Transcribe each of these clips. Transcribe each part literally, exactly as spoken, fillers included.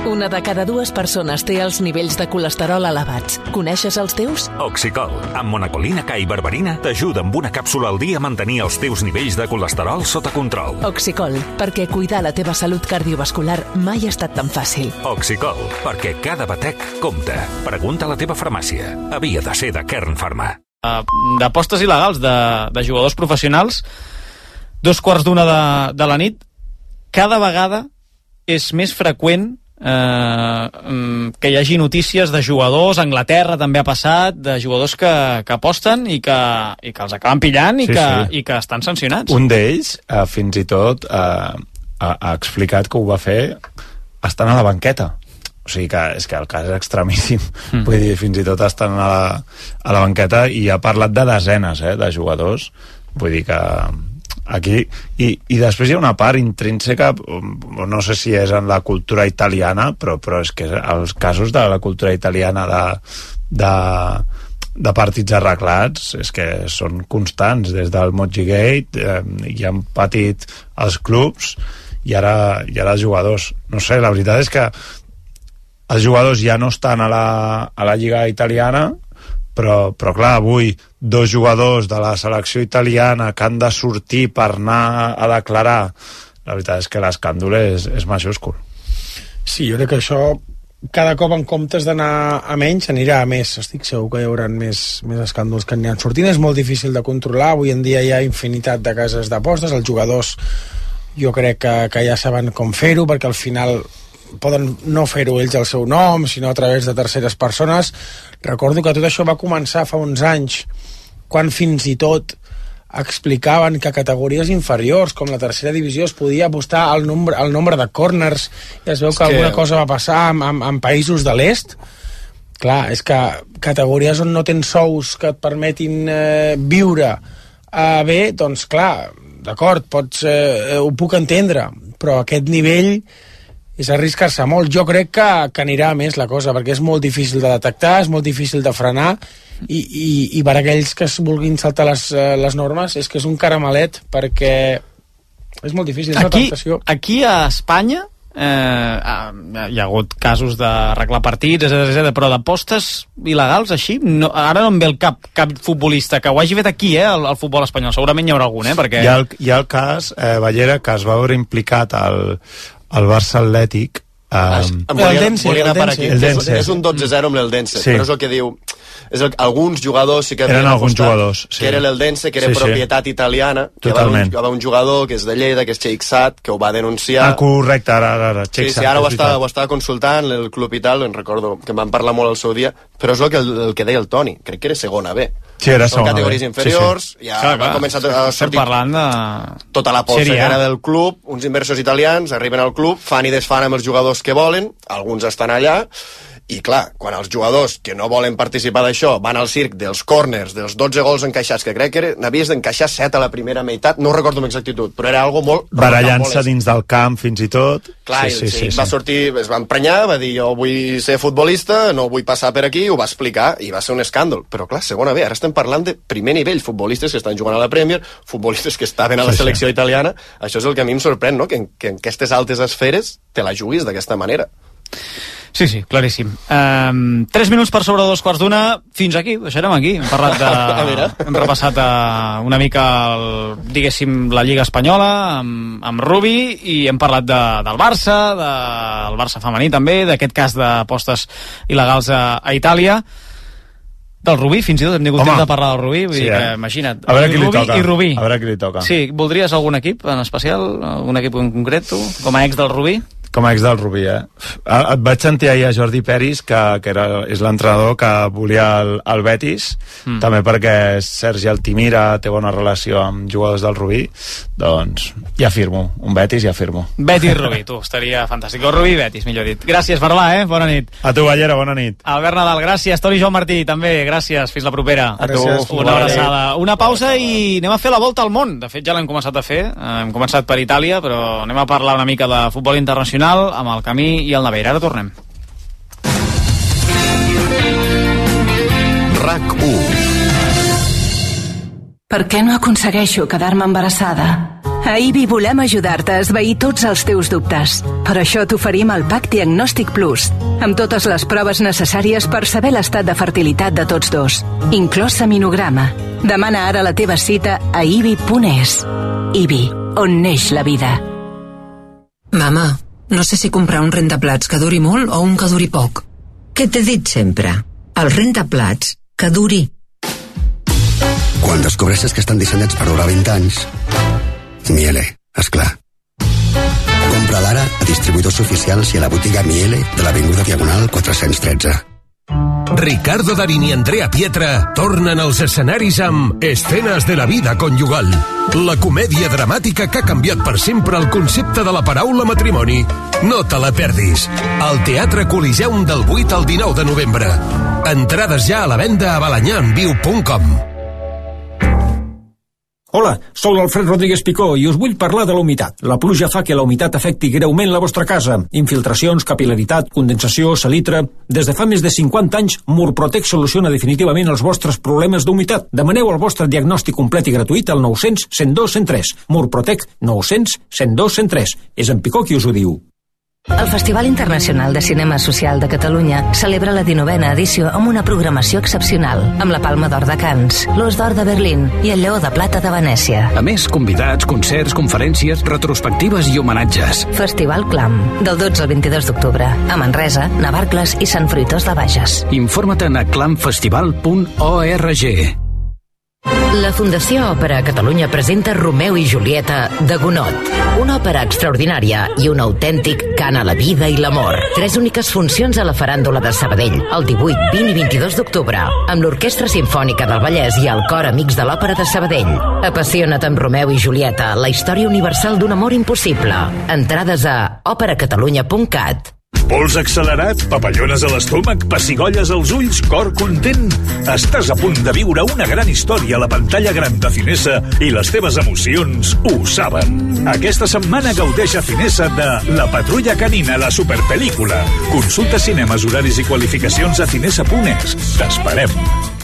Una de cada dues persones té els nivells de colesterol elevats. Coneixes els teus? Oxicol, amb monacolina K i berberina, t'ajuda amb una càpsula al dia a mantenir els teus nivells de colesterol sota control. Oxicol, perquè cuidar la teva salut cardiovascular mai ha estat tan fàcil. Oxicol, perquè cada batec compta. Pregunta a la teva farmàcia. Havia de ser de Kern Pharma. Uh, D'apostes il·legals de, de jugadors professionals, dos quarts d'una de, de la nit, cada vegada és més freqüent Eh, que hi hagi notícies de jugadors, a Anglaterra també ha passat, de jugadors que, que aposten i que, i que els acaben pillant i, sí, que, sí. i que estan sancionats. Un d'ells, eh, fins i tot, eh, ha, ha explicat que ho va fer estant a la banqueta. O sigui que és que el cas és extremíssim. Mm. Vull dir, fins i tot estant a la, a la banqueta, i ha parlat de desenes eh, de jugadors. Vull dir que aquí, i, i després hi ha una part intrínseca, no sé si és en la cultura italiana, però, però és que els casos de la cultura italiana de, de, de partits arreglats és que són constants, des del Mozzigate, eh, hi han patit els clubs i ara, i ara els jugadors. No sé, la veritat és que els jugadors ja no estan a la, a la lliga italiana, però, però clar, avui dos jugadors de la selecció italiana que han de sortir per anar a declarar, la veritat és que l'escàndol és, és majúscul. Sí, jo crec que això cada cop en comptes d'anar a menys anirà a més. Estic segur que hi haurà més, més escàndols que aniran sortint. És molt difícil de controlar, avui en dia hi ha infinitat de cases d'apostes, els jugadors jo crec que, que ja saben com fer-ho, perquè al final poden no fer-ho ells al seu nom, sinó a través de terceres persones. Recordo que tot això va començar fa uns anys, quan fins i tot explicaven que categories inferiors, com la tercera divisió, es podia apostar al nombre, al nombre de corners, i es veu que, que alguna cosa va passar en, en, en països de l'est. Clar, és que categories on no tens sous que et permetin eh, viure eh, bé, doncs clar, d'acord, pots, eh, ho puc entendre, però a aquest nivell és arriscar-se molt. Jo crec que, que anirà a més la cosa, perquè és molt difícil de detectar, és molt difícil de frenar, i, i, i per aquells que es vulguin saltar les, les normes és que és un caramelet, perquè és molt difícil, és una aquí, tentació. Aquí a Espanya eh, hi ha hagut casos d'arreglar partits, etcètera, etcètera, però d'apostes il·legals així, no, ara no em ve el cap, cap futbolista que ho hagi fet aquí, eh, el, el futbol espanyol. Segurament hi haurà algun, eh, perquè... Hi ha el, hi ha el cas, eh, Ballera, que es va veure implicat al el Barça Atlètic, um, volia, Dense, volia anar per aquí. És, és un dotze zero amb l'Eldense, sí. Però és el que diu, és el, alguns jugadors sí que eren alguns jugadors, sí. Que era l'Eldense, que era sí, propietat sí. italiana. Totalment. Hi va un jugador que és de Lleida, que és Cheixat, que ho va denunciar. Ah, correcte, ara, ara, ara. Sí, sí, ara ho estava, ho estava consultant el club i tal, en recordo que em van parlar molt al seu dia, però és el que, el, el que deia el Toni, crec que era segona B. Sí, era Són segona categories B. inferiors, sí, sí. ja clar, va clar. començar a sortir parlant de... tota la polseguera del club, uns inversors italians arriben al club, fan i desfan amb els jugadors que volen, alguns estan allà, i clar, quan els jugadors que no volen participar d'això van al circ dels corners, dels dotze gols encaixats, que crec que n'havies d'encaixar set a la primera meitat, no ho recordo amb exactitud, però era algo molt... barallant-se dins del camp fins i tot. Clar, sí, sí, sí, sí, va sí. sortir, es va emprenyar, va dir jo vull ser futbolista, no vull passar per aquí, ho va explicar i va ser un escàndol. Però clar, segona B, ara estem parlant de primer nivell, futbolistes que estan jugant a la Premier, futbolistes que estaven a la sí, selecció sí. italiana. Això és el que a mi em sorprèn, no? Que en, que en aquestes altes esferes te la juguis d'aquesta manera. Sí, sí, claríssim. Um, tres minuts per sobre dos quarts d'una. Fins aquí, deixarem aquí. Hem parlat de... hem repassat uh, una mica, el, diguéssim, la Lliga Espanyola amb, amb Rubi, i hem parlat de, del Barça, del Barça femení també, d'aquest cas d'apostes il·legals a, a Itàlia. Del Rubí, fins i tot hem tingut temps de parlar del Rubí, vull sí, dir que, eh? imagina't, a veure qui li Rubí toca. i Rubí. A veure qui li toca. Sí, voldries algun equip en especial, algun equip en concret, tu, com a ex del Rubí? Com a ex del Rubí, eh? Et vaig sentir ahir a Jordi Peris, que, que era, és l'entrenador que volia el, el Betis, mm. també perquè Sergi Altimira té bona relació amb jugadors del Rubí, doncs ja firmo, un Betis ja firmo. Betis Rubí, tu, estaria fantàstic. O Rubí Betis, millor dit. Gràcies, Barlà, eh? Bona nit. A tu, Ballera, bona nit. Albert Nadal, gràcies. Toni Joan Martí, també, gràcies. Fins la propera. A tu. Una abraçada. Una pausa i anem a fer la volta al món. De fet, ja l'hem començat a fer. Hem començat per Itàlia, però anem a parlar una mica de futbol internacional amb el Camí i el Naveira. Ara tornem. RAC u. Per què no aconsegueixo quedar-me embarassada? A I B I volem ajudar-te a esvair tots els teus dubtes. Per això t'oferim el Pack Diagnòstic Plus, amb totes les proves necessàries per saber l'estat de fertilitat de tots dos, inclòs seminograma. Demana ara la teva cita a i b i punt e s. I B I, on neix la vida. Mama, no sé si comprar un rentaplats que duri molt o un que duri poc. Què t'he dit sempre? El rentaplats que duri. Quan descobreixes que estan dissenyats per durar vint anys, Miele, esclar. Compra l'ara a distribuïdors oficials i a la botiga Miele de l'Avinguda Diagonal quatre-cents tretze. Ricardo Darín i Andrea Pietra tornen als escenaris amb Escenes de la vida conyugal, la comèdia dramàtica que ha canviat per sempre el concepte de la paraula matrimoni. No te la perdis. Al Teatre Coliseum del vuit al dinou de novembre. Entrades ja a la venda a balanyanviu punt com. Hola, sóc l'Alfred Rodríguez Picó i us vull parlar de la humitat. La pluja fa que la humitat afecti greument la vostra casa. Infiltracions, capil·laritat, condensació, salitre... Des de fa més de cinquanta anys, Murprotec soluciona definitivament els vostres problemes d'humitat. Demaneu el vostre diagnòstic complet i gratuït al nou cents, cent dos, cent tres. Murprotec nou cents, cent dos, cent tres. És en Picó qui us ho diu. El Festival Internacional de Cinema Social de Catalunya celebra la dinovena edició amb una programació excepcional, amb la Palma d'Or de Cannes, l'Os d'Or de Berlín i el Lleó de Plata de Venècia. A més, convidats, concerts, conferències, retrospectives i homenatges. Festival Clam, del dotze al vint-i-dos d'octubre, a Manresa, Navarcles i Sant Fruitós de Bages. Informa't a clamfestival punt org. La Fundació Òpera Catalunya presenta Romeu i Julieta de Gounod, una òpera extraordinària i un autèntic cant a la vida i l'amor. Tres úniques funcions a la Faràndula de Sabadell, el divuit, vint i vint-i-dos d'octubre, amb l'Orquestra Simfònica del Vallès i el Cor Amics de l'Òpera de Sabadell. Apassiona't amb Romeu i Julieta, la història universal d'un amor impossible. Entrades a òpera catalunya punt cat. Pols accelerat, papallones a l'estómac, pessigolles als ulls, cor content? Estàs a punt de viure una gran història a la pantalla gran de Cinesa i les teves emocions ho saben. Aquesta setmana gaudeix a Cinesa de La Patrulla Canina, la superpel·lícula. Consulta cinemes, horaris i qualificacions a cinesa punt es. T'esperem.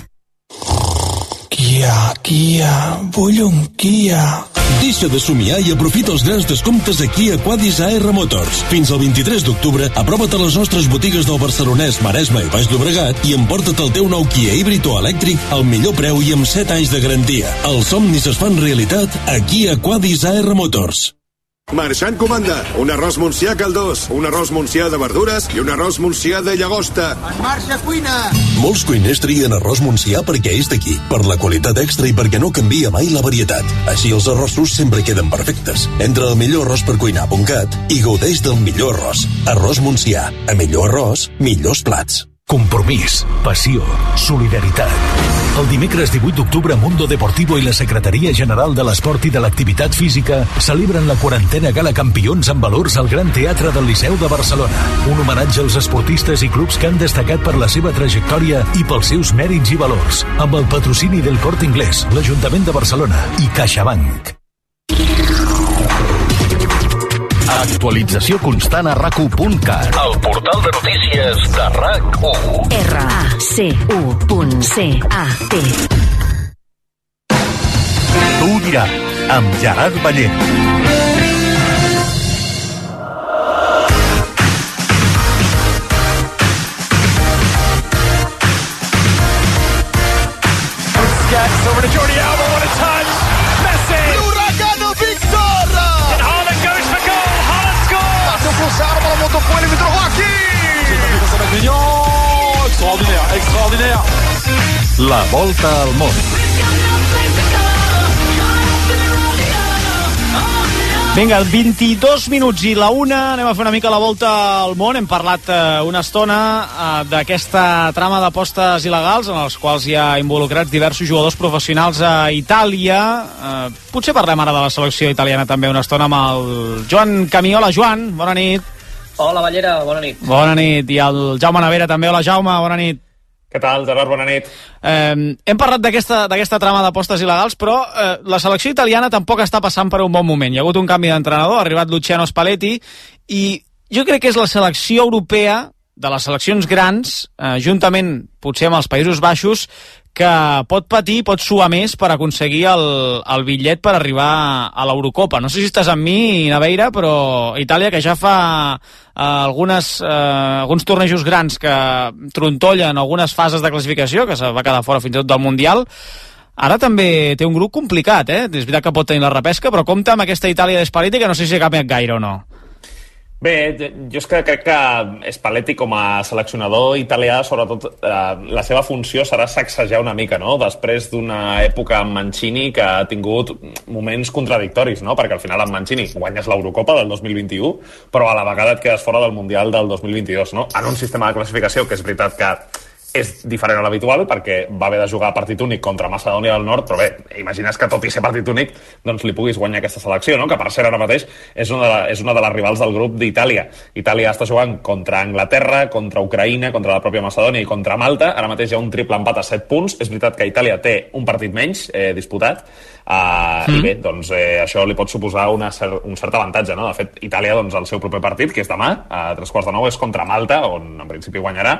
Kia, Kia, vull un Kia. Deixa de somiar i aprofita els grans descomptes a Kia Quadis A R Motors. Fins al vint-i-tres d'octubre, aprova't a les nostres botigues del Barcelonès, Maresme i Baix Llobregat i emporta't el teu nou Kia híbrid o elèctric al millor preu i amb set anys de garantia. Els somnis es fan realitat a Kia Quadis A R Motors. Marxant comanda, un arròs Montsià caldós, un arròs Montsià de verdures i un arròs Montsià de llagosta. En marxa, cuina! Molts cuiners trien arròs Montsià perquè és d'aquí, per la qualitat extra i perquè no canvia mai la varietat. Així els arrossos sempre queden perfectes. Entra al millor arròs per cuinar punt cat i gaudeix del millor arròs. Arròs Montsià. A millor arròs, millors plats. Compromís, passió, solidaritat. El dimecres divuit d'octubre, Mundo Deportivo i la Secretaria General de l'Esport i de l'Activitat Física celebren la quarantena Gala Campions amb valors al Gran Teatre del Liceu de Barcelona. Un homenatge als esportistes i clubs que han destacat per la seva trajectòria i pels seus mèrits i valors, amb el patrocini del Corte Inglés, l'Ajuntament de Barcelona i CaixaBank. Actualització constant a rac u punt cat, el portal de notícies de RAC u. R A C U punt C A T. Tu ho diràs, amb Gerard Ballent. Busquets over to Jordi Alba, what a touch! Messi! L'Huracano Victor! And Haaland goes for goal, Haaland scores! Passou pro Sara, bola voltou com ele, Vitor Roque! Extraordinaire, extraordinaire! La volta al món. Vinga, vint-i-dos minuts i la una, anem a fer una mica la volta al món. Hem parlat eh, una estona eh, d'aquesta trama d'apostes il·legals en els quals hi ha involucrats diversos jugadors professionals a Itàlia. Eh, potser parlem ara de la selecció italiana també una estona amb el Joan Camiola. Joan, bona nit. Hola, Ballera, bona nit. Bona nit. I el Jaume Navera també. Hola, Jaume, bona nit. Què tal, Gerard? Bona nit. Eh, hem parlat d'aquesta d'aquesta trama d'apostes il·legals, però eh, la selecció italiana tampoc està passant per un bon moment. Hi ha hagut un canvi d'entrenador, ha arribat Luciano Spalletti, i jo crec que és la selecció europea, de les seleccions grans, eh, juntament potser amb els Països Baixos, que pot patir, pot suar més per aconseguir el, el bitllet per arribar a l'Eurocopa. No sé si estàs amb mi, Naveira, però Itàlia, que ja fa eh, algunes, eh, alguns tornejos grans que trontollen algunes fases de classificació, que se va quedar fora fins i tot del Mundial, ara també té un grup complicat, eh? És veritat que pot tenir la repesca, però compta amb aquesta Itàlia d'Spalletti, que no sé si ha canviat gaire o no. Bé, jo és que crec que Spalletti com a seleccionador italià, sobretot eh, la seva funció serà sacsejar una mica, no? Després d'una època amb Mancini que ha tingut moments contradictoris, no? Perquè al final amb Mancini guanyes l'Eurocopa del dos mil vint-i-u, però a la vegada et quedes fora del Mundial del dos mil vint-i-dos, no? En un sistema de classificació que és veritat que és diferent a l'habitual perquè va haver de jugar partit únic contra Macedònia del Nord, però bé, imagines que tot i ser partit únic doncs li puguis guanyar aquesta selecció, no? Que per cert ara mateix és una, de, és una de les rivals del grup d'Itàlia. Itàlia està jugant contra Anglaterra, contra Ucraïna, contra la pròpia Macedònia i contra Malta. Ara mateix hi ha un triple empat a set punts. És veritat que Itàlia té un partit menys eh, disputat, Uh, mm. i bé, doncs eh, això li pot suposar una cer un cert avantatge, no? De fet, Itàlia, doncs, el seu proper partit, que és demà, a tres quarts de nou, és contra Malta, on en principi guanyarà,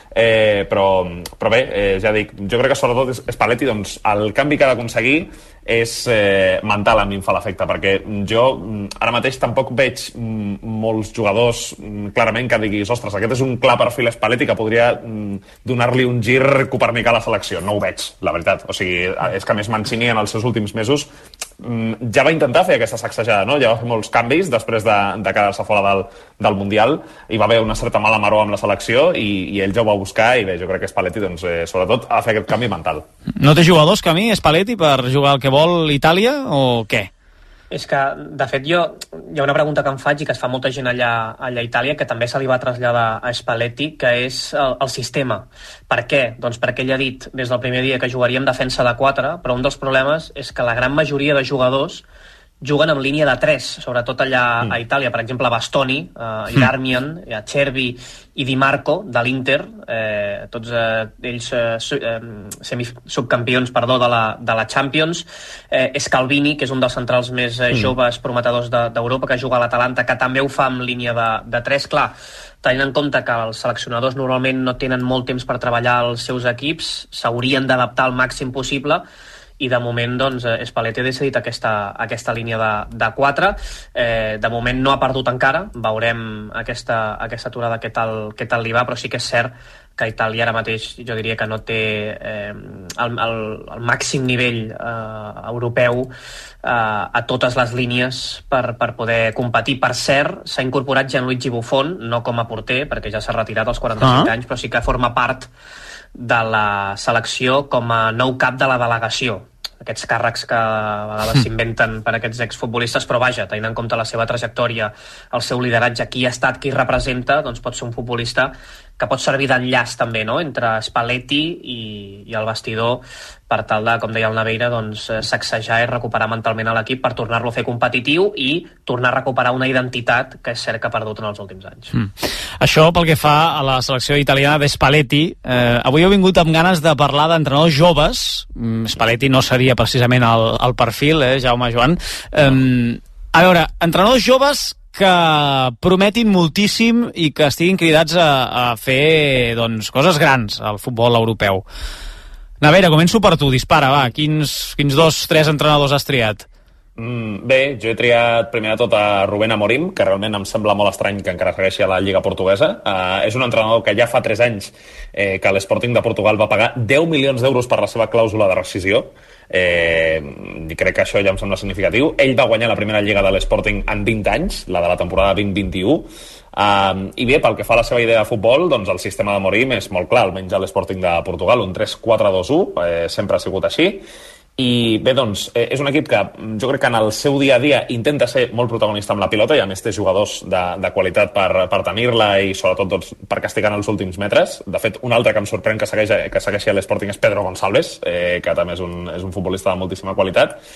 eh, però, però bé, eh, ja dic, jo crec que sobretot Spalletti, doncs, el canvi que ha d'aconseguir és eh, mental, a mi em fa l'efecte, perquè jo ara mateix tampoc veig mm, molts jugadors mm, clarament que diguis, ostres, aquest és un clar perfil Spalletti que podria mm, donar-li un gir copernicà a la selecció. No ho veig, la veritat. O sigui, és que més Mancini en els seus últims mesos mm, ja va intentar fer aquesta sacsejada, no? Ja va fer molts canvis després de, de quedar-se fora del, del Mundial, i va haver una certa mala maror amb la selecció i, i ell ja ho va buscar, i bé, jo crec que Spalletti, doncs, eh, sobretot, ha de fer aquest canvi mental. No té jugadors, Camí, Spalletti, per jugar el que vol Itàlia, o què? És que, de fet, jo hi ha una pregunta que em faig i que es fa molta gent allà, allà a Itàlia, que també se li va traslladar a Spalletti, que és el, el sistema. Per què? Doncs perquè ell ha dit des del primer dia que jugaríem defensa de quatre, però un dels problemes és que la gran majoria de jugadors juguen en línia de tres, sobretot allà mm. a Itàlia. Per exemple, Bastoni, eh, Darmian, mm. Cervi i Di Marco, de l'Inter, eh, tots eh, ells eh, su eh, subcampions perdó, de, la, de la Champions. Eh, Scalvini, que és un dels centrals més eh, mm. joves prometedors d'Europa, de, que juga a l'Atalanta, que també ho fa amb línia de, de tres. Clar, tenint en compte que els seleccionadors normalment no tenen molt temps per treballar els seus equips, s'haurien d'adaptar al màxim possible, i de moment doncs, Spalletti ha decidit aquesta, aquesta línia de, de quatre. Eh, de moment no ha perdut encara, veurem aquesta, aquesta aturada què tal, què tal li va, però sí que és cert que Itàlia ara mateix jo diria que no té eh, el, el, el màxim nivell eh, europeu eh, a totes les línies per, per poder competir. Per cert, s'ha incorporat Gianluigi Buffon, no com a porter, perquè ja s'ha retirat als quaranta-cinc ah. anys, però sí que forma part de la selecció com a nou cap de la delegació. Aquests càrrecs que a vegades s'inventen per a aquests exfutbolistes, però vaja, tenint en compte la seva trajectòria, el seu lideratge, qui ha estat, qui representa, doncs pot ser un futbolista que pot servir d'enllaç també, no?, entre Spalletti i, i el vestidor, per tal de, com deia el Naveira, doncs, sacsejar i recuperar mentalment a l'equip per tornar-lo a fer competitiu i tornar a recuperar una identitat que és cert que ha perdut en els últims anys. Mm. Això pel que fa a la selecció italiana de Spalletti. Eh, avui he vingut amb ganes de parlar d'entrenadors joves. Mm, Spalletti no seria precisament el, el perfil, eh, Jaume, Joan. Eh, a veure, entrenadors joves que prometin moltíssim i que estiguin cridats a, a fer doncs, coses grans al futbol europeu. Naveira, començo per tu, dispara, va, quins, quins dos, tres entrenadors has triat? Mm, bé, jo he triat primer de tot a Rubén Amorim, que realment em sembla molt estrany que encara segueixi a la Lliga Portuguesa. Uh, és un entrenador que ja fa tres anys eh, que l'Sporting de Portugal va pagar deu milions d'euros per la seva clàusula de rescisió. Eh, crec que això ja em sembla significatiu. Ell va guanyar la primera lliga de l'Sporting en vint anys, la de la temporada vint vint-vint-un. Uh, i bé, pel que fa a la seva idea de futbol, doncs el sistema de Amorim és molt clar, almenys a l'Sporting de Portugal, un tres quatre dos u, eh, sempre ha sigut així. I bé, doncs, eh, és un equip que jo crec que en el seu dia a dia intenta ser molt protagonista amb la pilota, i a més té jugadors de, de qualitat per, per tenir-la i sobretot doncs, per castigar en els últims metres. De fet, un altre que em sorprèn que segueix, que segueixi a l'Sporting és Pedro Gonçalves, eh, que també és un, és un futbolista de moltíssima qualitat.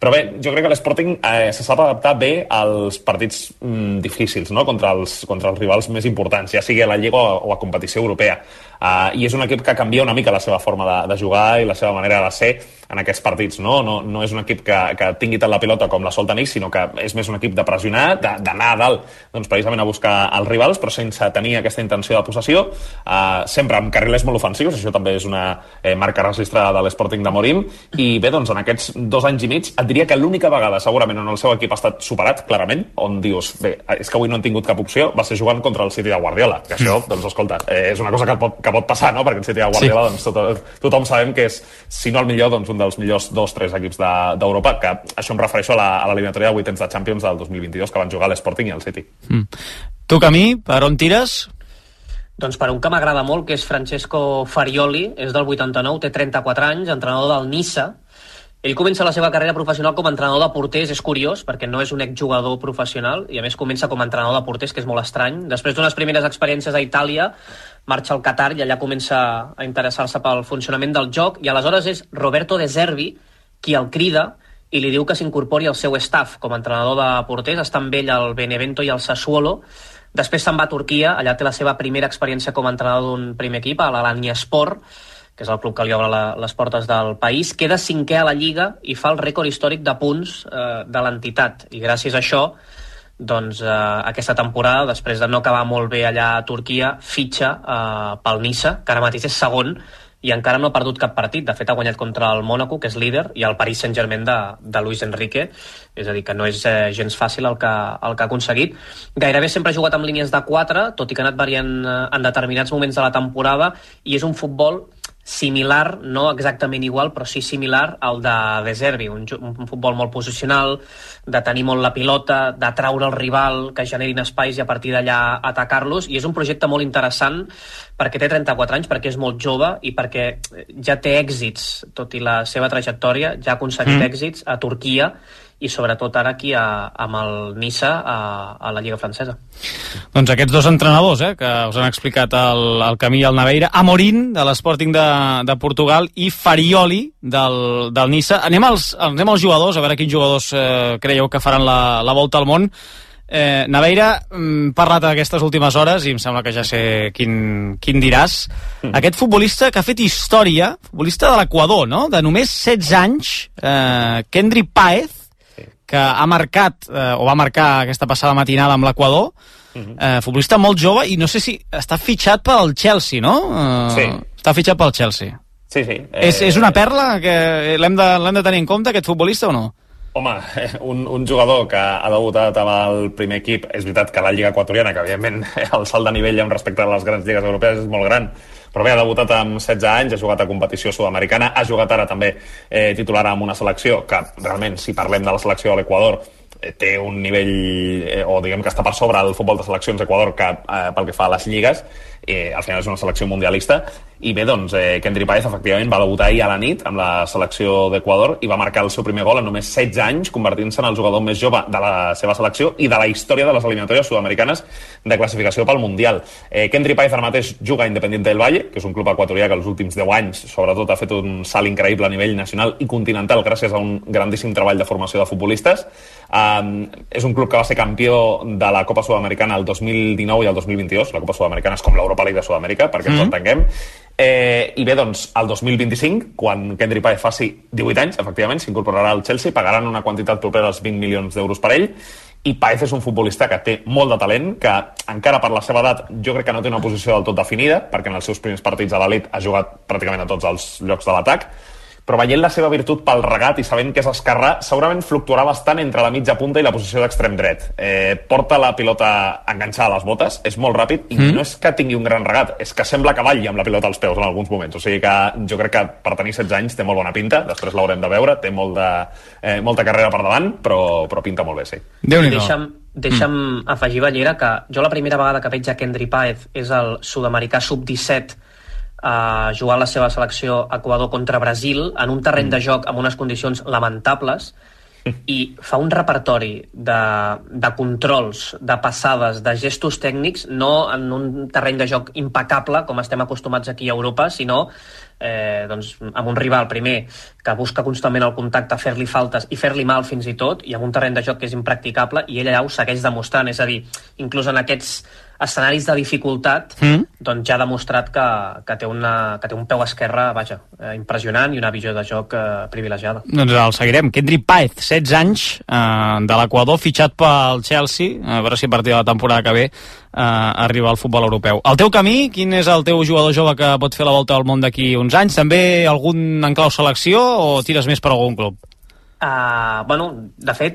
Però bé, jo crec que l'Sporting eh, se sap adaptar bé als partits mm, difícils, no? contra, els, contra els rivals més importants, ja sigui a la Lliga o, o a competició europea. Uh, I és un equip que canvia una mica la seva forma de, de jugar i la seva manera de ser en aquests partits. No, no, no és un equip que, que tingui tant la pilota com la sol tenir, sinó que és més un equip de pressionar, d'anar a dalt, doncs, precisament a buscar els rivals, però sense tenir aquesta intenció de possessió, uh, sempre amb carrilers molt ofensius, això també és una eh, marca registrada de l'Sporting de Morim, i bé, doncs, en aquests dos anys i mig, et diria que l'única vegada, segurament, on el seu equip ha estat superat, clarament, on dius, bé, és que avui no han tingut cap opció, va ser jugant contra el City de Guardiola, que això, doncs, escolta, eh, és una cosa que pot, que pot passar, no? Perquè el City de Guardiola, sí. doncs, tot, tothom sabem que és, si no el millor, doncs un dels millors dos, tres equips d'Europa, de, que això em refereixo a l'eliminatòria de vuitens de Champions del dos mil vint-i-dos, que van jugar l'Sporting i el City. Mm. Tu, Camí, per on tires? Doncs per un que m'agrada molt, que és Francesco Farioli, és del vuitanta-nou, té trenta-quatre anys, entrenador del Niça. Ell comença la seva carrera professional com a entrenador de porters, és curiós, perquè no és un exjugador professional, i a més comença com a entrenador de porters, que és molt estrany. Després d'unes primeres experiències a Itàlia, marxa al Qatar i allà comença a interessar-se pel funcionament del joc, i aleshores és Roberto De Zerbi qui el crida i li diu que s'incorpori al seu staff com a entrenador de porters. Està amb ell al Benevento i al Sassuolo. Després se'n va a Turquia, allà té la seva primera experiència com a entrenador d'un primer equip, a l'Alanyaspor, que és el club que li obre la, les portes del país. Queda cinquè a la Lliga i fa el rècord històric de punts eh, de l'entitat. I gràcies a això, doncs, eh, aquesta temporada, després de no acabar molt bé allà a Turquia, fitxa eh, pel Niça, que ara mateix és segon, i encara no ha perdut cap partit. De fet, ha guanyat contra el Mónaco, que és líder, i el Paris Saint-Germain de, de Luis Enrique. És a dir, que no és eh, gens fàcil el que, el que ha aconseguit. Gairebé sempre ha jugat amb línies de quatre, tot i que ha anat variant eh, en determinats moments de la temporada, i és un futbol similar, no exactament igual, però sí similar al de De Zerbi, un, un futbol molt posicional, de tenir molt la pilota, d'atraure el rival, que generin espais i a partir d'allà atacar-los, i és un projecte molt interessant perquè té trenta-quatre anys, perquè és molt jove i perquè ja té èxits, tot i la seva trajectòria, ja ha aconseguit mm. èxits a Turquia i sobretot ara aquí a, amb el Niça a, a la Lliga Francesa. Doncs aquests dos entrenadors eh, que us han explicat el, el Camí i el Naveira, Amorín de l'Sporting de, de Portugal i Farioli del, del Niça. Anem als, anem als jugadors, a veure quins jugadors eh, creieu que faran la, la volta al món. Eh, Naveira, hem parlat aquestes últimes hores i em sembla que ja sé quin, quin diràs. Mm. Aquest futbolista que ha fet història, futbolista de l'Equador, no? De només setze anys, eh, Kendry Páez, que ha marcat, eh, o va marcar aquesta passada matinada amb l'Equador, uh-huh. eh, futbolista molt jove, i no sé si està fitxat pel Chelsea, no? Eh, sí. Està fitxat pel Chelsea. Sí, sí. Eh... És, és una perla que l'hem de, l'hem de tenir en compte, aquest futbolista, o no? Home, un, un jugador que ha debutat amb el primer equip, és veritat que la Lliga Equatoriana, que evidentment el salt de nivell amb respecte a les grans lligues europees és molt gran, però bé, ha debutat amb setze anys, ha jugat a competició sud-americana, ha jugat ara també eh, titular amb una selecció que realment, si parlem de la selecció de l'Equador, eh, té un nivell, eh, o diguem que està per sobre el futbol de seleccions d'Equador que eh, pel que fa a les lligues, eh, al final és una selecció mundialista, i bé, doncs, eh, Kendry Páez efectivament va debutar ahir a la nit amb la selecció d'Equador i va marcar el seu primer gol en només setze anys, convertint-se en el jugador més jove de la seva selecció i de la història de les eliminatòries sud-americanes de classificació pel Mundial. Eh, Kendry Páez ara mateix juga a Independiente del Valle, que és un club equatorià que els últims deu anys, sobretot, ha fet un salt increïble a nivell nacional i continental gràcies a un grandíssim treball de formació de futbolistes. Um, és un club que va ser campió de la Copa Sud-americana el dos mil dinou i el dos mil vint-i-dos. La Copa Sud-americana és com l'Europa League de Sud-amèrica, perquè ens mm. entenguem. Eh, I bé, doncs, el dos mil vint-i-cinc, quan Kendry Páez faci divuit anys, efectivament, s'incorporarà al Chelsea, pagaran una quantitat propera als vint milions d'euros per ell, i Páez és un futbolista que té molt de talent, que encara per la seva edat jo crec que no té una posició del tot definida, perquè en els seus primers partits a l'elit ha jugat pràcticament a tots els llocs de l'atac, però veient la seva virtut pel regat i sabent que és esquerrà, segurament fluctuarà bastant entre la mitja punta i la posició d'extrem dret. Eh, porta la pilota enganxada a les botes, és molt ràpid, i mm. no és que tingui un gran regat, és que sembla que balli amb la pilota als peus en alguns moments. O sigui que jo crec que per tenir setze anys té molt bona pinta, després l'haurem de veure, té molt de, eh, molta carrera per davant, però, però pinta molt bé, sí. Deixa'm, deixa'm mm. afegir, Ballera, que jo la primera vegada que veig a Kendry Páez és el sud-americà sub disset a jugar la seva selecció a Equador contra Brasil en un terreny de joc amb unes condicions lamentables, i fa un repertori de, de controls, de passades, de gestos tècnics, no en un terreny de joc impecable, com estem acostumats aquí a Europa, sinó eh, doncs, amb un rival, primer, que busca constantment el contacte, fer-li faltes i fer-li mal fins i tot, i amb un terreny de joc que és impracticable, i ell allà ho segueix demostrant. És a dir, inclús en aquests escenaris de dificultat, mm. doncs ja ha demostrat que, que, té una, que té un peu esquerre, vaja, eh, impressionant, i una visió de joc eh, privilegiada. Doncs el seguirem. Kendry Páez, setze anys, eh, de l'Equador, fitxat pel Chelsea, a veure si a partir de la temporada que ve eh, arriba al futbol europeu. El teu camí, quin és el teu jugador jove que pot fer la volta al món d'aquí uns anys? També algun en clau selecció o tires més per algun club? Uh, bueno, de fet,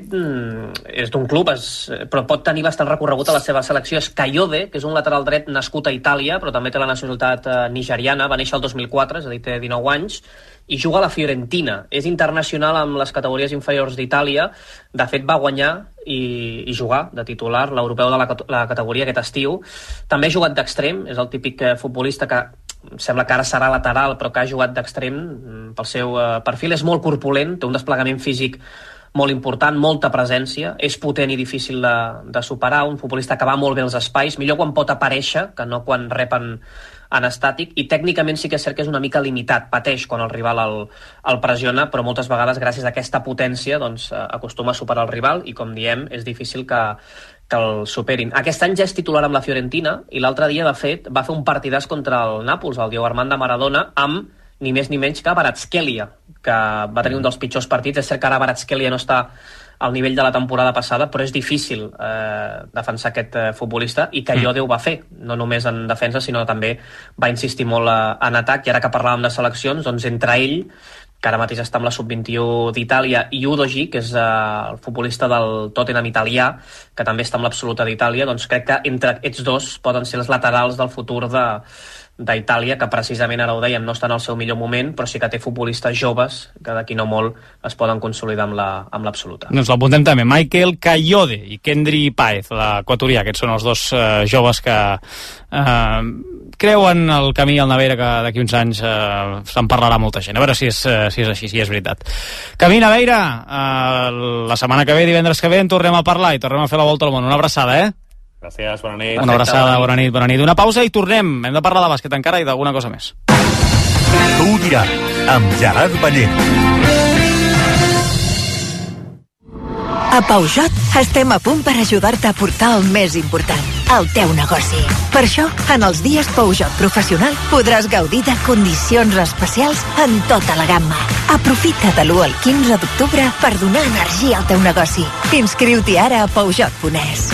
és d'un club, és, però pot tenir bastant recorregut a la seva selecció. És Kayode, que és un lateral dret nascut a Itàlia, però també té la nacionalitat uh, nigeriana, va néixer el dos mil quatre, és a dir, té dinou anys, i juga a la Fiorentina. És internacional amb les categories inferiors d'Itàlia. De fet, va guanyar i, i jugar de titular l'europeu de la, la categoria aquest estiu. També ha jugat d'extrem, és el típic futbolista que sembla que ara serà lateral, però que ha jugat d'extrem pel seu uh, perfil. És molt corpulent, té un desplegament físic molt important, molta presència, és potent i difícil de, de superar, un futbolista que va molt bé als espais, millor quan pot aparèixer que no quan rep en, en estàtic, i tècnicament sí que és cert que és una mica limitat, pateix quan el rival el, el pressiona, però moltes vegades gràcies a aquesta potència doncs, acostuma a superar el rival, i com diem, és difícil que, que el superin. Aquest any ja és titular amb la Fiorentina, i l'altre dia, de fet, va fer un partidàs contra el Nàpols, el Diego Armando Maradona, amb ni més ni menys que Kvaratskhelia, que va tenir un dels pitjors partits. És cert que ara Kvaratskhelia no està al nivell de la temporada passada, però és difícil eh, defensar aquest eh, futbolista, i Kayode ho va fer, no només en defensa, sinó també va insistir molt eh, en atac. I ara que parlàvem de seleccions, doncs entre ell, que ara mateix està amb la sub vint-i-u d'Itàlia, i Udogi, que és eh, el futbolista del Tottenham italià, que també està amb l'absoluta d'Itàlia, doncs crec que entre aquests dos poden ser els laterals del futur de d'Itàlia, que precisament ara ho dèiem, no està en el seu millor moment, però sí que té futbolistes joves que d'aquí no molt es poden consolidar amb la, amb l'absoluta. Doncs l'apuntem també, Michael Kayode i Kendry Páez, l'equatorià. Aquests són els dos eh, joves que eh, creuen el camí al Naveira, que d'aquí uns anys eh, se'n parlarà molta gent. A veure si és, eh, si és així, si és veritat. Camí Naveira, eh, la setmana que ve, divendres que ve, en tornem a parlar i tornem a fer la volta al món. Una abraçada, eh? Gràcies, bona nit. Una abraçada, bona nit, bona nit. Una pausa i tornem. Hem de parlar de bàsquet encara i d'alguna cosa més. Tu ho diràs, amb Gerard Ballent. A Peugeot estem a punt per ajudar-te a portar el més important, el teu negoci. Per això, en els dies Peugeot Professional podràs gaudir de condicions especials en tota la gamma. Aprofita de l'u al quinze d'octubre per donar energia al teu negoci. Inscriu-t'hi ara a Peugeot punt es.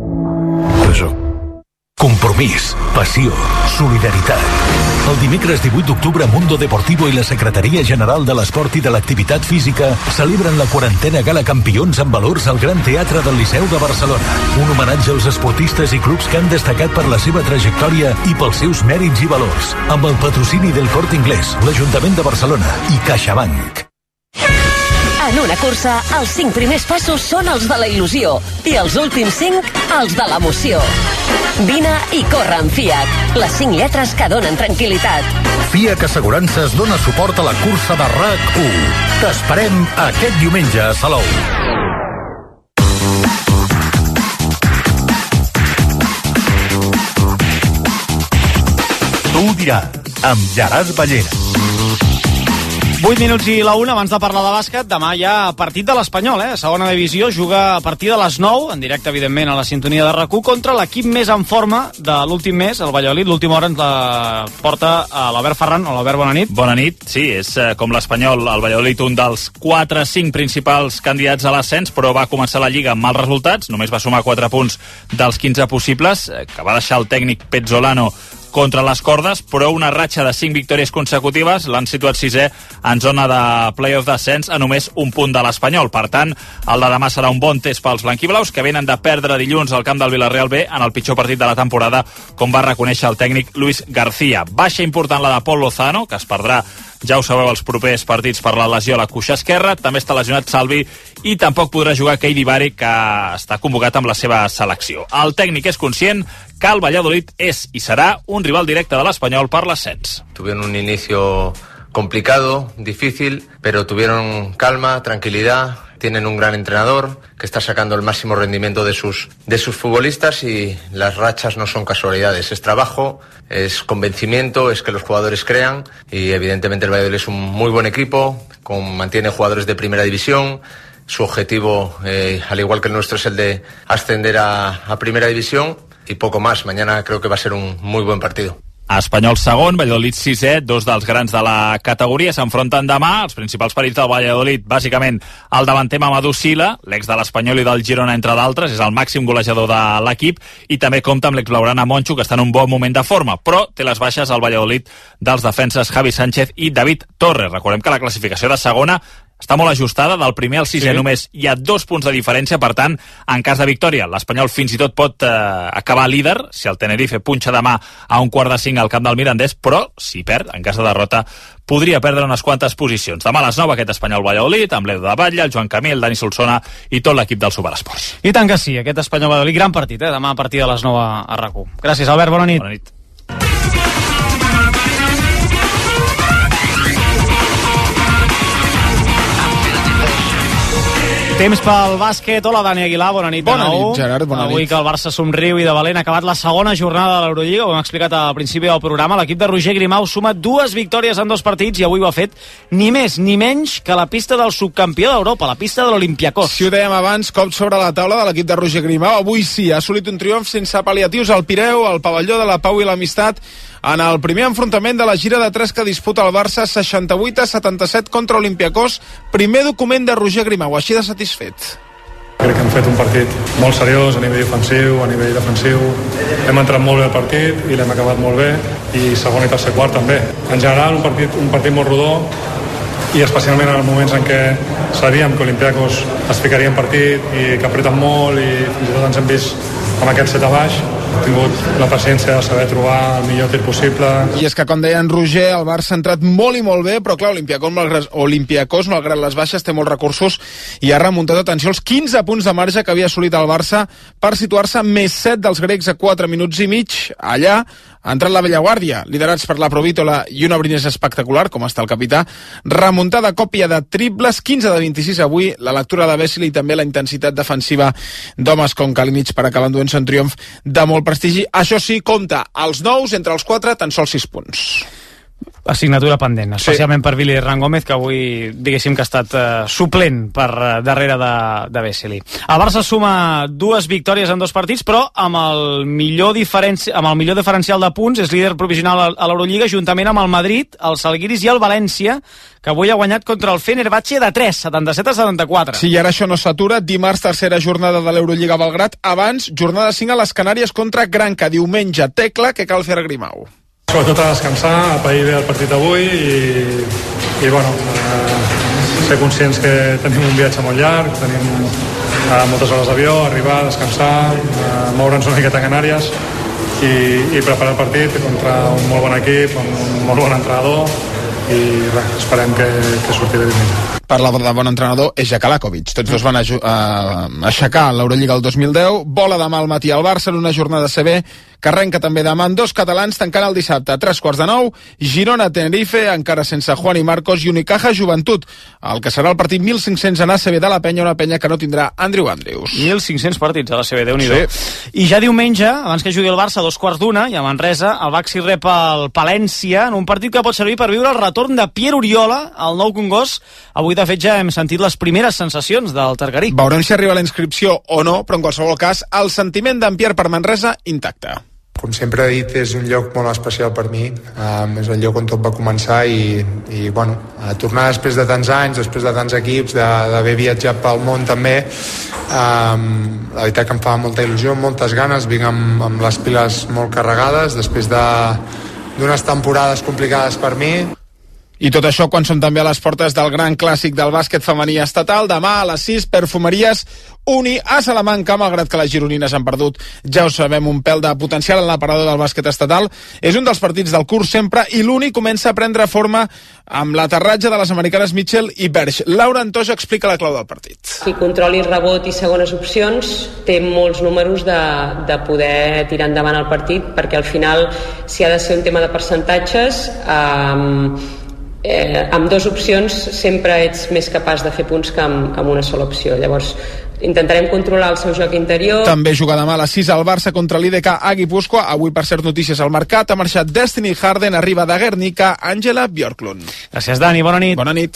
Compromís, passió, solidaritat. El dimecres divuit d'octubre, Mundo Deportivo i la Secretaria General de l'Esport i de l'Activitat Física celebren la quarantena Gala Campions amb valors al Gran Teatre del Liceu de Barcelona. Un homenatge als esportistes i clubs que han destacat per la seva trajectòria i pels seus mèrits i valors. Amb el patrocini del Corte Inglés, l'Ajuntament de Barcelona i CaixaBank. En una cursa, els cinc primers passos són els de la il·lusió i els últims cinc, els de l'emoció. Vine i corre amb Fiat. Les cinc lletres que donen tranquil·litat. Fiat Assegurances dona suport a la cursa de R A C u. T'esperem aquest diumenge a Salou. Tu ho diràs, amb Gerard Ballent. vuit minuts i la una, abans de parlar de bàsquet. Demà hi ha partit de l'Espanyol, eh? Segona divisió, juga a partir de les nou, en directe, evidentment, a la sintonia de R A C u, contra l'equip més en forma de l'últim mes, el Valladolid. L'última hora ens la porta a l'Albert Ferran. Hola, Albert, bona nit. Bona nit, sí, és eh, com l'Espanyol, el Valladolid, un dels quatre cinc principals candidats a l'ascens, però va començar la Lliga amb mals resultats, només va sumar quatre punts dels quinze possibles, eh, que va deixar el tècnic Pezzolano contra les cordes, però una ratxa de cinc victòries consecutives l'han situat sisè en zona de play-off d'ascens a només un punt de l'Espanyol. Per tant, el de demà serà un bon test pels blanquiblaus, que venen de perdre dilluns al camp del Villarreal B en el pitjor partit de la temporada, com va reconèixer el tècnic Luis García. Baixa important la de Paul Lozano, que es perdrà, ja ho sabeu, els propers partits per la lesió a la cuixa esquerra. També està lesionat Salvi i tampoc podrà jugar Keidi Bari, que està convocat amb la seva selecció. El tècnic és conscient que el Valladolid és i serà un rival directe de l'Espanyol per l'ascens. Tuvieron un inicio complicado, difícil, pero tuvieron calma, tranquilidad, tienen un gran entrenador que está sacando el máximo rendimiento de sus, de sus futbolistas, y las rachas no son casualidades, es trabajo, es convencimiento, es que los jugadores crean, y evidentemente el Valladolid es un muy buen equipo, con, mantiene jugadores de primera división. Su objetivo, eh, al igual que el nuestro, es el de ascender a, a primera división, y poco más. Mañana creo que va a ser un muy buen partido. Espanyol segon, Valladolid sisè, dos dels grans de la categoria s'enfronten demà. Els principals perills del Valladolid, bàsicament el davanter Mamadou Sila, l'ex de l'Espanyol i del Girona, entre d'altres, és el màxim golejador de l'equip, i també compta amb l'ex blaugrana Moncho, que està en un bon moment de forma, però té les baixes al Valladolid dels defenses Javi Sánchez i David Torres. Recordem que la classificació de segona està molt ajustada, del primer al sisè sí. Només hi ha dos punts de diferència, per tant, en cas de victòria, l'Espanyol fins i tot pot eh, acabar líder, si el Tenerife punxa demà a un quart de cinc al camp del Mirandés, però si perd, en cas de derrota, podria perdre unes quantes posicions. Demà a les nou aquest Espanyol-Valladolid, amb l'Edu de Batlle, el Joan Camí, el Dani Solsona i tot l'equip del Superesports. I tant que sí, aquest Espanyol-Valladolid, gran partit, eh? Demà a partir de les nou a RAC u. Gràcies, Albert, bona nit. Bona nit. Temps pel bàsquet. Hola, Dani Aguilar, bona nit. Bona nit, Gerard, bona nit. Avui que el Barça somriu i de valent ha acabat la segona jornada de l'Eurolliga, ho hem explicat al principi del programa. L'equip de Roger Grimau suma dues victòries en dos partits i avui ho ha fet ni més ni menys que la pista del subcampió d'Europa, la pista de l'Olympiakos. Si ho dèiem abans, cop sobre la taula de l'equip de Roger Grimau. Avui sí, ha assolit un triomf sense pal·liatius al Pireu, al pavelló de la Pau i l'Amistat, en el primer enfrontament de la gira de tres que disputa el Barça, seixanta-vuit a setanta-set contra Olympiakos. Primer document de Roger Grimau, així de satisfet. Crec que hem fet un partit molt seriós a nivell ofensiu, a nivell defensiu. Hem entrat molt bé el partit i l'hem acabat molt bé, i segon i tercer quart també. En general, un partit, un partit molt rodó, i especialment en els moments en què sabíem que Olympiakos es ficaria en partit i que apreten molt, i fins i tot ens hem vist amb aquest set a baix. Hem tingut la paciència de saber trobar el millor tir possible. I és que, com deia en Roger, el Barça ha entrat molt i molt bé, però clar, Olympiakos, malgrat, Olympiakos, malgrat les baixes, té molts recursos i ha remuntat, atenció, els quinze punts de marge que havia assolit el Barça per situar-se més set dels grecs a quatre minuts i mig. Allà ha entrat la vella guàrdia, liderats per la Provítola i una Brines espectacular, com està el capità. Remuntada a còpia de triples, quinze de vint-i-sis avui, la lectura de Vesely i també la intensitat defensiva d'homes com Kalinic per acabar enduent-se un triomf de molt prestigi. Això sí, compta, als nous, entre els quatre, tan sols sis punts. Assignatura pendent, especialment sí. Per Billy Hernán Gómez, que avui diguéssim que ha estat uh, suplent per uh, darrere de, de Vesely. El Barça suma dues victòries en dos partits, però amb el millor diferenci... amb el millor diferencial de punts és líder provisional a l'Eurolliga, juntament amb el Madrid, el Salguiris i el València, que avui ha guanyat contra el Fenerbahçe de tres, setanta-set a setanta-quatre. Sí, i ara això no s'atura. Dimarts, tercera jornada de l'Eurolliga a Belgrat. Abans, jornada cinc a les Canàries contra Granca. Diumenge, tecla que cal fer a Grimau. Sobretot a descansar, a pair bé el partit d'avui i, i bueno, eh, ser conscients que tenim un viatge molt llarg, tenim eh, moltes hores d'avió, arribar, descansar, eh, moure'ns una miqueta a Canàries i, i preparar el partit contra un molt bon equip, un molt bon entrenador, i res, esperem que, que surti de diumenge. Parla de bon entrenador és Jakalakovic. Tots dos van a, a, a aixecar l'Eurolliga el dos mil deu. Vola demà al matí al Barça en una jornada C B que arrenca també demà amb dos catalans tancant el dissabte a tres quarts de nou. Girona-Tenerife, encara sense Juan i Marcos, i Unicaja-Joventut. El que serà el partit mil cinc-cents en A C B de la Penya, una Penya que no tindrà Andrew Andrews. mil cinc-cents partits a la C B, Déu-n'hi-do. Sí. I ja diumenge, abans que jugui el Barça a dos quarts d'una, i a Manresa, el Baxi rep el Palència en un partit que pot servir per viure el retorn de Pierre Oriola, el nou Congost. Avui, de fet, ja hem sentit les primeres sensacions del targarí. Veurem si arriba la inscripció o no, però en qualsevol cas, el sentiment d'en Pierre per Manresa intacte. Com sempre he dit, és un lloc molt especial per mi. Um, és el lloc on tot va començar i, i bueno, a tornar després de tants anys, després de tants equips, d'haver viatjat pel món també, um, la veritat que em fa molta il·lusió, moltes ganes, vinc amb, amb les piles molt carregades després de, d'unes temporades complicades per mi. I tot això quan som també a les portes del gran clàssic del bàsquet femení estatal. Demà a les sis, Perfumeries Uni a Salamanca, malgrat que les gironines han perdut, ja ho sabem, un pèl de potencial en l'aparador del bàsquet estatal. És un dels partits del curs sempre i l'Uni comença a prendre forma amb l'aterratge de les americanes Mitchell i Berge. Laura Antoja explica la clau del partit. Si controli rebot i segones opcions, té molts números de, de poder tirar endavant el partit, perquè al final, si ha de ser un tema de percentatges, eh, eh, amb dues opcions sempre ets més capaç de fer punts que amb, amb una sola opció. Llavors, intentarem controlar el seu joc interior. També juga demà a les sis al Barça contra l'I D K a Guipúscoa. Avui, per cert, notícies al mercat. Ha marxat Destiny Harden, arriba de Guernica Angela Björklund. Gràcies, Dani. Bona nit. Bona nit.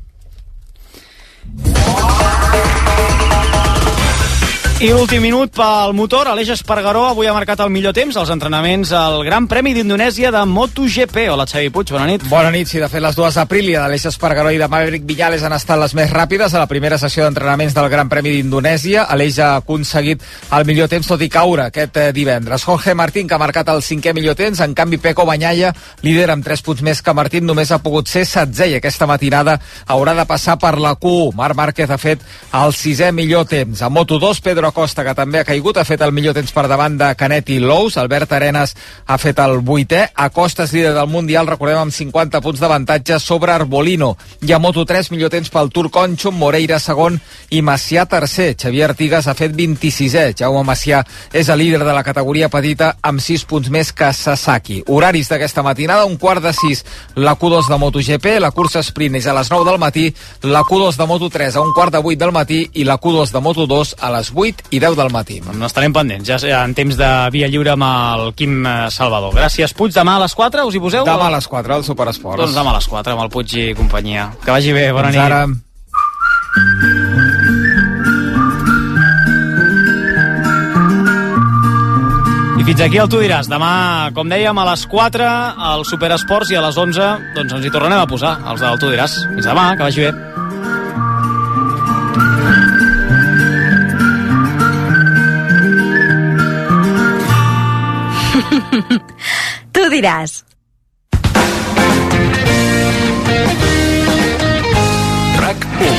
I l'últim minut pel motor, Aleix Espargaró avui ha marcat el millor temps als entrenaments al Gran Premi d'Indonèsia de MotoGP. Hola, Xavi Puig, bona nit. Bona nit, sí, de fet les dues d'Aprilia d'Aleix Espargaró i de Maverick Viñales han estat les més ràpides a la primera sessió d'entrenaments del Gran Premi d'Indonèsia. Aleix ha aconseguit el millor temps tot i caure aquest divendres. Jorge Martín, que ha marcat el cinquè millor temps, en canvi Pecco Bagnaia, líder amb tres punts més que Martín, només ha pogut ser setzè i aquesta matinada haurà de passar per la Q u. Marc Márquez ha fet el sisè millor temps. A Moto dos, Pedro Acosta, que també ha caigut, ha fet el millor temps per davant de Canet i Lous. Albert Arenas ha fet el vuitè. Acosta és líder del Mundial, recordem, amb cinquanta punts d'avantatge sobre Arbolino. I a Moto tres, millor temps pel Tour Conchum, Moreira segon i Macià tercer. Xavier Artigas ha fet vint-i-sisè. Jaume Macià és el líder de la categoria petita amb sis punts més que Sasaki. Horaris d'aquesta matinada, un quart de sis la Q dos de MotoGP, la cursa sprint és a les nou del matí, la Q dos de Moto tres a un quart de vuit del matí i la Q dos de Moto dos a les vuit i deu del matí. N'estarem pendents, ja en temps de via lliure amb el Quim Salvador. Gràcies, Puig. Demà a les quatre us hi poseu? Demà a les quatre, al Superesports. Doncs demà a les quatre, amb el Puig i companyia. Que vagi bé, bona nit. Ara. I fins aquí el Tu diràs. Demà, com dèiem, a les quatre al Superesports i a les onze doncs ens hi tornarem a posar, els del Tu diràs. Fins demà, que vagi bé. Tu diràs. RAC u.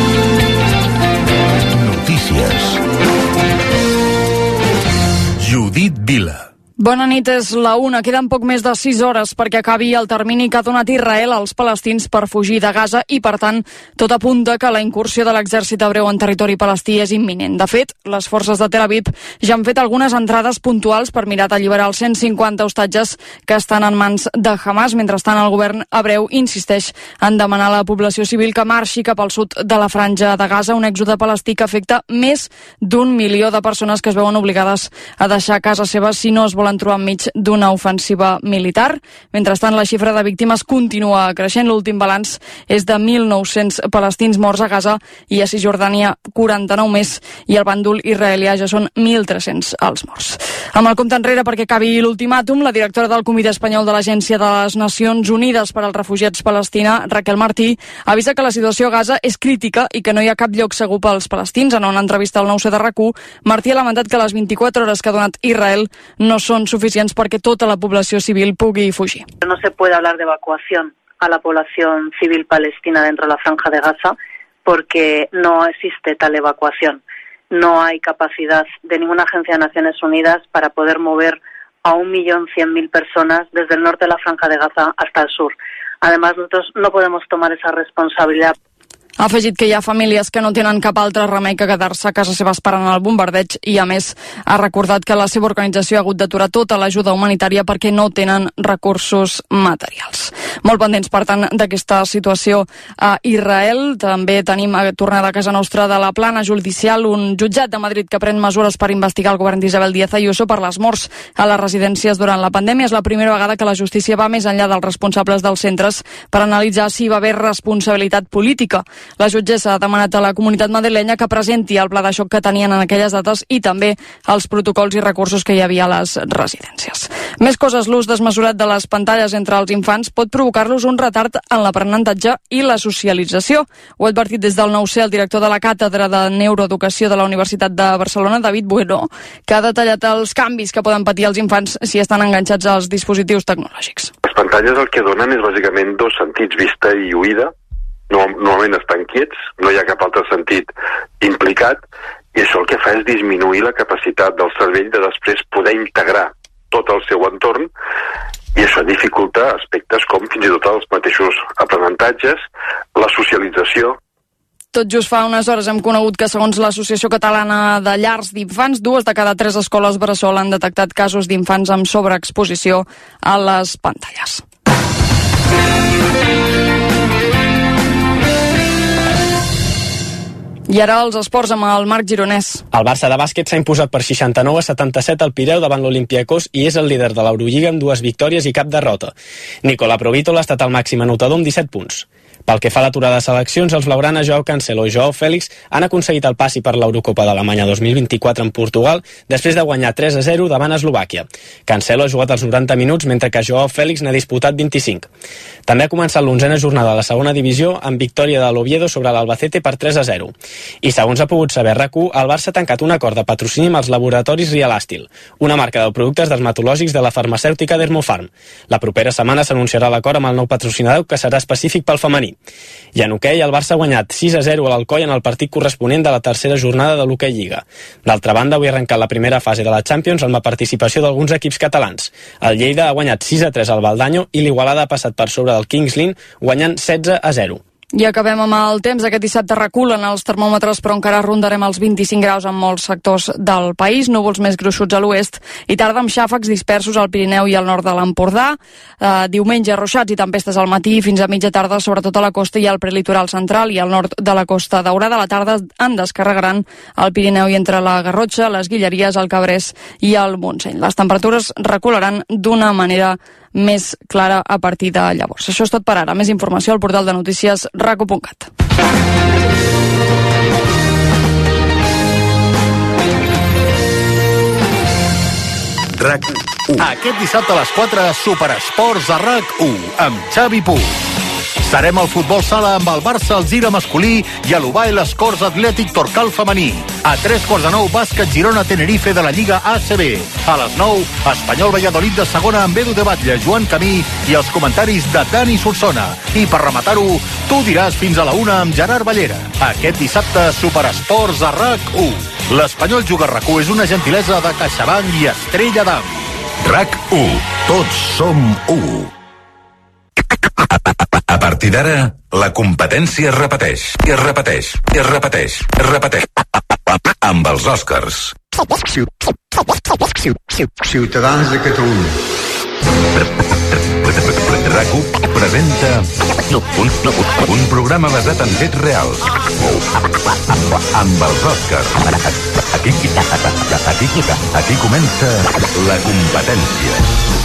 Notícies. Judit Vila. Bona nit, és la una. Queden poc més de sis hores perquè acabi el termini que ha donat Israel als palestins per fugir de Gaza i, per tant, tot apunta que la incursió de l'exèrcit hebreu en territori palestí és imminent. De fet, les forces de Tel Aviv ja han fet algunes entrades puntuals per mirar d'alliberar els cent cinquanta hostatges que estan en mans de Hamas. Mentrestant, el govern hebreu insisteix en demanar a la població civil que marxi cap al sud de la franja de Gaza, un èxode palestí que afecta més d'un milió de persones que es veuen obligades a deixar casa seva si no es volen trobar enmig d'una ofensiva militar. Mentrestant, la xifra de víctimes continua creixent. L'últim balanç és de mil nou-cents palestins morts a Gaza i a Cisjordània quaranta-nou més, i el bàndol israelià ja són mil tres-cents els morts. Amb el compte enrere perquè acabi l'ultimàtum, la directora del Comitè Espanyol de l'Agència de les Nacions Unides per als Refugiats Palestina, Raquel Martí, avisa que la situació a Gaza és crítica i que no hi ha cap lloc segur pels palestins. En una entrevista al nou C de RAC u, Martí ha lamentat que les vint-i-quatre hores que ha donat Israel no són suficients perquè tota la població civil pugui fugir. No se puede hablar de evacuación a la población civil palestina dentro de la franja de Gaza porque no existe tal evacuación. No hay capacidad de ninguna agencia de Naciones Unidas para poder mover a un millón cien mil personas desde el norte de la franja de Gaza hasta el sur. Además, nosotros no podemos tomar esa responsabilidad. Ha afegit que hi ha famílies que no tenen cap altre remei que quedar-se a casa seva esperant el bombardeig i, a més, ha recordat que la seva organització ha hagut d'aturar tota l'ajuda humanitària perquè no tenen recursos materials. Molt pendents, per tant, d'aquesta situació a Israel. També tenim a tornada a casa nostra de la plana judicial un jutjat de Madrid que pren mesures per investigar el govern d'Isabel Díaz Ayuso per les morts a les residències durant la pandèmia. És la primera vegada que la justícia va més enllà dels responsables dels centres per analitzar si hi va haver responsabilitat política. La jutgessa ha demanat a la comunitat madrilenya que presenti el pla de xoc que tenien en aquelles dates i també els protocols i recursos que hi havia a les residències. Més coses, l'ús desmesurat de les pantalles entre els infants pot provocar-los un retard en l'aprenentatge i la socialització. Ho ha advertit des del nou C el director de la Càtedra de Neuroeducació de la Universitat de Barcelona, David Bueno, que ha detallat els canvis que poden patir els infants si estan enganxats als dispositius tecnològics. Les pantalles el que donen és bàsicament dos sentits, vista i oïda. Normalment estan quiets, no hi ha cap altre sentit implicat, i això el que fa és disminuir la capacitat del cervell de després poder integrar tot el seu entorn, i això dificulta aspectes com fins i tot els mateixos aprenentatges, la socialització. Tot just fa unes hores hem conegut que, segons l'Associació Catalana de Llars d'Infants, dues de cada tres escoles bressol han detectat casos d'infants amb sobreexposició a les pantalles. I ara els esports amb el Marc Gironès. El Barça de bàsquet s'ha imposat per seixanta-nou a setanta-set al Pireu davant l'Olympiakos i és el líder de l'Eurolliga amb dues victòries i cap derrota. Nicola Provítola ha estat el màxim anotador amb disset punts. Pel que fa a l'aturada de seleccions, els blaugrana Joao Cancelo i Joao Fèlix han aconseguit el passi per l'Eurocopa d'Alemanya dos mil vint-i-quatre en Portugal després de guanyar tres a zero davant Eslovàquia. Cancelo ha jugat els noranta minuts, mentre que Joao Fèlix n'ha disputat vint-i-cinc. També ha començat l'onzena jornada de la segona divisió amb victòria de l'Oviedo sobre l'Albacete per tres a zero. I segons ha pogut saber RAC u, el Barça ha tancat un acord de patrocini amb els laboratoris Rialastil, una marca de productes dermatològics de la farmacèutica Dermofarm. La propera setmana s'anunciarà l'acord amb el nou patrocinador, que serà específic pel femení. I en hoquei, el Barça ha guanyat sis a zero a l'Alcoi en el partit corresponent de la tercera jornada de l'Hoquei Lliga. D'altra banda, avui ha arrencat la primera fase de la Champions amb la participació d'alguns equips catalans. El Lleida ha guanyat sis a tres al Valdanyo i l'Igualada ha passat per sobre del Kings Lynn, guanyant setze a zero. I acabem amb el temps. Aquest dissabte reculen els termòmetres, però encara rondarem els vint-i-cinc graus en molts sectors del país, núvols més gruixuts a l'oest i tarda amb xàfecs dispersos al Pirineu i al nord de l'Empordà. Eh, diumenge, ruixats i tempestes al matí fins a mitja tarda, sobretot a la costa i al prelitoral central i al nord de la Costa Daurada. A la tarda en descarregaran al Pirineu i entre la Garrotxa, les Guilleries, el Cabrés i el Montseny. Les temperatures recularan d'una manera més clara a partir de llavors. Això és tot per ara. Més informació al portal de notícies rac u punt cat. RAC u. Aquest dissabte a les quatre, Superesports a RAC u, amb Xavi Puig. Serem al futbol sala amb el Barça Alzira masculí i a l'Ubae l'Escorts Atlètic Torcal femení. A tres quarts de nou, bàsquet Girona Tenerife de la Lliga A C B. A les nou, Espanyol Valladolid de segona amb Edu de Batlle, Joan Camí i els comentaris de Dani Solsona. I per rematar-ho, tu diràs fins a la una amb Gerard Ballera. Aquest dissabte, Superesports a RAC u. L'Espanyol Juga a RAC u és una gentilesa de CaixaBank i Estrella d'Am. RAC u. Tots som u. A partir d'ara, la competència es repeteix, i es repeteix, i es repeteix, es repeteix. Amb els Oscars. Ciutadans de Catalunya. RAC u presenta un, un programa basat en fets reals. Amb els Oscars. Aquí, aquí, aquí comença la competència.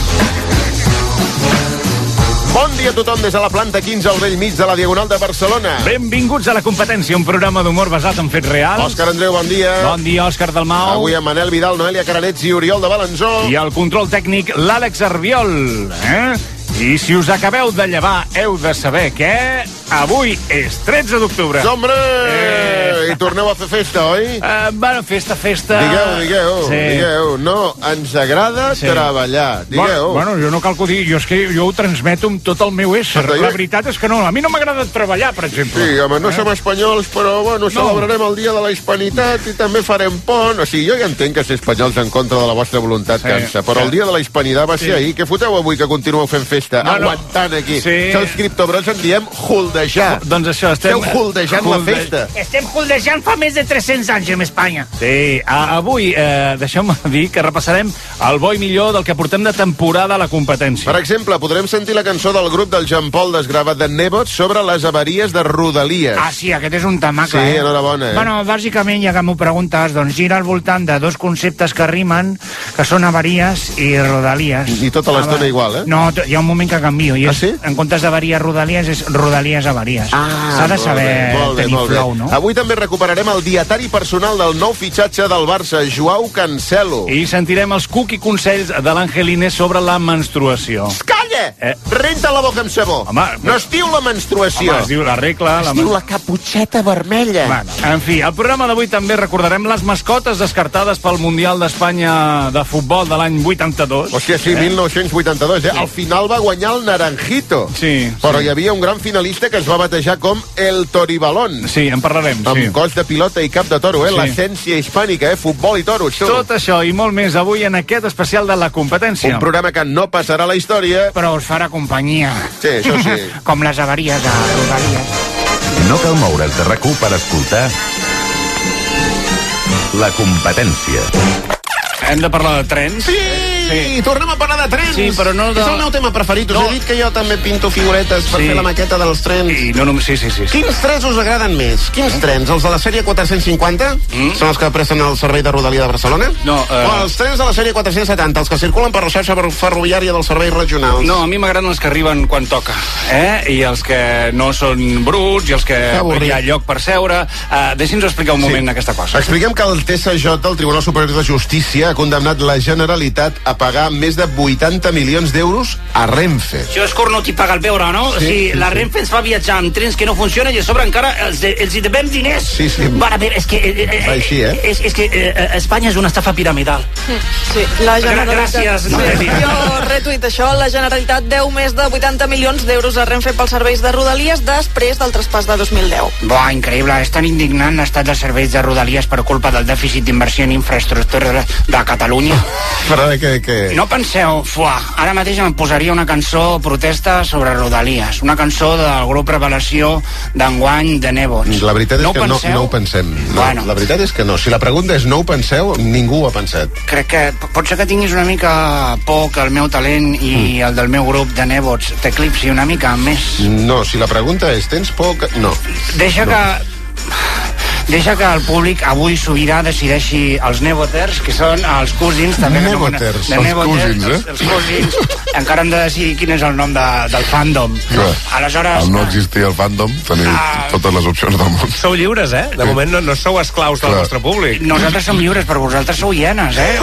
Bon dia a tothom des de la planta quinze al vell mig de la Diagonal de Barcelona. Benvinguts a La Competència, un programa d'humor basat en fets reals. Òscar Andreu, bon dia. Bon dia, Òscar Dalmau. Avui amb Manel Vidal, Noelia Caranets i Oriol de Balanzó. I el control tècnic, l'Àlex Arbiol. Eh? I si us acabeu de llevar, heu de saber que avui és tretze d'octubre. Hombre! Eh. I torneu a fer festa, oi? Uh, bueno, festa, festa... Digueu, digueu, sí. digueu. No, ens agrada sí. treballar. Digueu. Bueno, bueno, jo no cal que ho digui. Jo, és que jo ho transmeto amb tot el meu ésser. Però la veritat és que no. A mi no m'agrada treballar, per exemple. Sí, home, no eh? som espanyols, però, bueno, no. celebrarem el dia de la hispanitat i també farem pont. O sigui, jo ja entenc que ser espanyols en contra de la vostra voluntat sí. cansa, però sí. el dia de la hispanitat va ser sí. ahir. Què foteu avui que continueu fent festa? No, no. Aguantant aquí. Sí. Que els criptobros en diem holdejar. Doncs això, estem... Esteu holdejant holde... la festa. Estem holdejant fa més de tres-cents anys en Espanya. Sí, a, avui, eh, deixeu-me dir que repassarem el bo i millor del que portem de temporada a la competència. Per exemple, podrem sentir la cançó del grup del Jean Paul Desgravat de Nebot sobre les avaries de Rodalies. Ah, sí, aquest és un temacle, sí, eh? enhorabona. Eh? Bueno, bàsicament, ja que m'ho preguntes, doncs gira al voltant de dos conceptes que rimen, que són avaries i rodalies. I tota l'estona ah, igual, eh? No, hi ha un moment que canvio. I ah, és, sí? En comptes d'avaries rodalies, és rodalies avaries. Ah, s'ha de saber bé, molt tenir bé, molt flow, bé. no? Avui també recuperarem el dietari personal del nou fitxatge del Barça, Joao Cancelo. I sentirem els cookie consells de l'Angelines sobre la menstruació. Calla! Eh? Renta la boca amb sabó. Home, no es diu la menstruació. Home, es diu la regla. Es la diu la caputxeta vermella. Bueno, en fi, al programa d'avui també recordarem les mascotes descartades pel Mundial d'Espanya de futbol de l'any vuitanta-dos. Hòstia, sí, eh? mil nou-cents vuitanta-dos, eh? Sí. Al final va guanyar el Naranjito. Sí. Però sí. hi havia un gran finalista que es va batejar com el Toribalón. Sí, en parlarem. Amb sí. cos de pilota i cap de toro, eh? Sí. L'essència hispànica, eh? Futbol i toros. Tu. Tot això i molt més avui en aquest especial de la competència. Un programa que no passarà a la història, però us farà companyia. Sí, això sí. Com les avaries de Rodalies. No cal moure's de RAC u per escoltar La Competència. hem de parlar de trens. Sí, sí, tornem a parlar de trens. Sí, però no de... És el meu tema preferit. Us no. he dit que jo també pinto figuretes per sí. fer la maqueta dels trens. I no, no, sí, sí, sí, sí. Quins trens us agraden més? Quins trens? Els de la sèrie quatre-cents cinquanta? Mm. Són els que presten el servei de Rodalia de Barcelona? No. Uh... O els trens de la sèrie quatre-cents setanta, els que circulen per la xarxa ferroviària dels serveis regionals? No, a mi m'agraden els que arriben quan toca, eh? I els que no són bruts, i els que hi ha lloc per seure. Uh, Deixi'ns explicar un moment sí. aquesta cosa. Expliquem que el T S J, el Tribunal Superior de Justícia, ha condemnat la Generalitat a pagar més de vuitanta milions d'euros a Renfe. Això és cornut i paga el beure, no? Sí, o sigui, sí, la Renfe ens fa viatjar amb trens que no funcionen i a sobre encara els, de, els hi devem diners. Sí, sí. Bueno, a veure, és que... Eh, eh, Així, eh? És, és que eh, Espanya és una estafa piramidal. Sí, la Generalitat... Gràcies. No, jo retuit això. La Generalitat deu més de vuitanta milions d'euros a Renfe pels serveis de Rodalies després del traspàs de dos mil deu. Buah, increïble. És tan indignant l'estat dels serveis de Rodalies per culpa del dèficit d'inversió en infraestructures de Catalunya. Però de què, què? No penseu, fuà, ara mateix em posaria una cançó protesta sobre Rodalies, una cançó del grup Revelació d'enguany de Nebots. La veritat és no que no, no ho pensem. No, bueno. La veritat és que no. Si la pregunta és no ho penseu, ningú ho ha pensat. Crec que pot ser que tinguis una mica por que el meu talent i mm. el del meu grup de Nebots t'eclipsi una mica més. No, si la pregunta és tens por que... No. Deixa no. que... Deixa que el públic avui sobirà decideixi els Neboters, que són els cosins també. Neboters, de els Neboters, cosins, eh? Els, els cosins. Encara hem de decidir quin és el nom de, del fandom. Clar, aleshores... Al no existir el fandom, teniu ah, totes les opcions del món. Sou lliures, eh? De sí. moment no, no sou esclaus del vostre públic. Nosaltres som lliures, però vosaltres sou hienes, eh?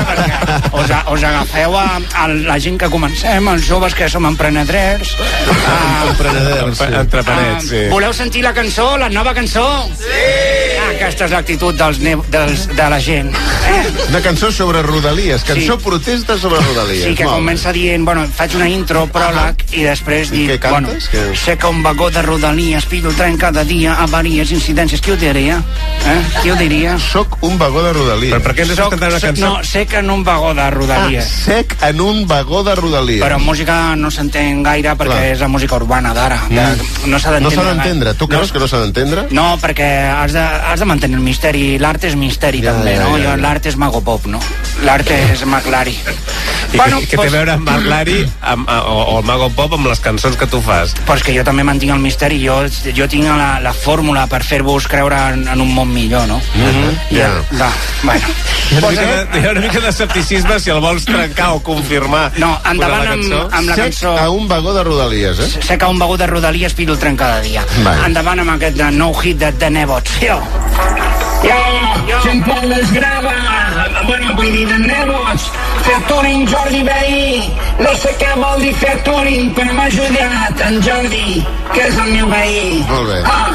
Us, us agafeu a, a la gent que comencem, els joves que som empreneders. Ah, empreneders, sí. Entre parets, sí. Voleu sentir la cançó, la nova cançó? Sí! Ah, aquesta és l'actitud dels, dels, de la gent. Eh? Una cançó sobre Rodalies, cançó sí. protesta sobre Rodalies. Sí, que Molt comença bé. dient, bueno, faig una intro, pròleg, i després dic, bueno, que... sé que un vagó de Rodalies, pillo el tren cada dia, avaries, incidències, qui ho diria? Eh? Qui ho diria? Soc un vagó de Rodalies. Però per què ens estàs cantant una cançó? No, sec en un vagó de Rodalies. Ah, sec en un vagó de Rodalies. Però música no s'entén gaire perquè Clar. és la música urbana d'ara. Mm. No s'ha d'entendre. No s'ha d'entendre. Tu creus no, que no s'ha d'entendre? No, perquè has de, has de mantenir el misteri. L'art és misteri, ja, també, ja, no? Ja, ja. L'art és Mago Pop, no? L'art és Maglari. I bueno, què, què pues... té a veure amb Maglari amb, o, o el Mago Pop amb les cançons que tu fas? Pues que jo també mantinc el misteri. Jo, jo tinc la, la fórmula per fer-vos creure en, en un món millor, no? Mm-hmm. I, yeah. va, bueno. Hi ha, una mica de, hi ha una mica de escepticisme si el vols trencar o confirmar. No, endavant amb, amb la cançó. Sec a un vagó de Rodalies, eh? Sec a un vagó de Rodalies, pillo el tren cada dia. Vale. Endavant amb aquest nou hit de, de Nebots. Jo. Jo, jo. Sempre les grava, bueno, vull dir de Nebots, fer touring Jordi Veí, no sé què vol dir fer touring, però m'ha ajudat en Jordi, que és el meu veí. Molt bé. Ah.